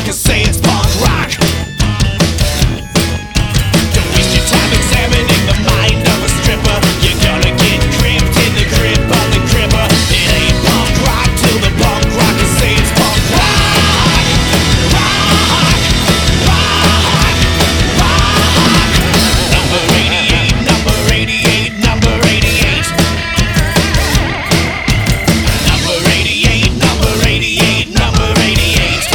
rock and say it's punk rock. Don't waste your time examining the mind of a stripper. You're gonna get crimped in the grip of the gripper. It ain't punk rock till the punk rock and say it's punk rock. Rock, rock, rock. Number 88, number 88, number 88. Number 88, number 88, number 88.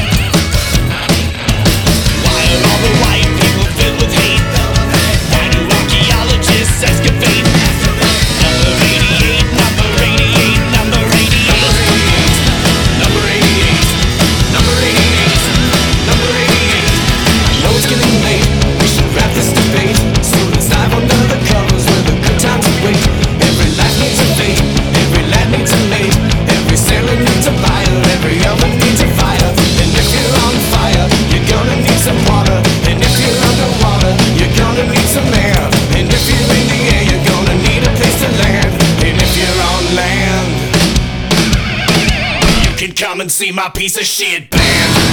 Why are all the white people filled with hate? Why do archaeologists excavate? Number 88, number 88, number 88. Number 88, number 88, number 88. I know it's getting late, we should wrap this debate. So let's dive under the covers where the good times await. Every life needs a fate, every lad needs a mate. Every sailor needs a fire, every oven needs a fire. And if you're on fire, you're gonna need some water. And if you're underwater, you're gonna need some air. And if you're in the air, you're gonna need a place to land. And if you're on land, you can come and see my piece of shit band.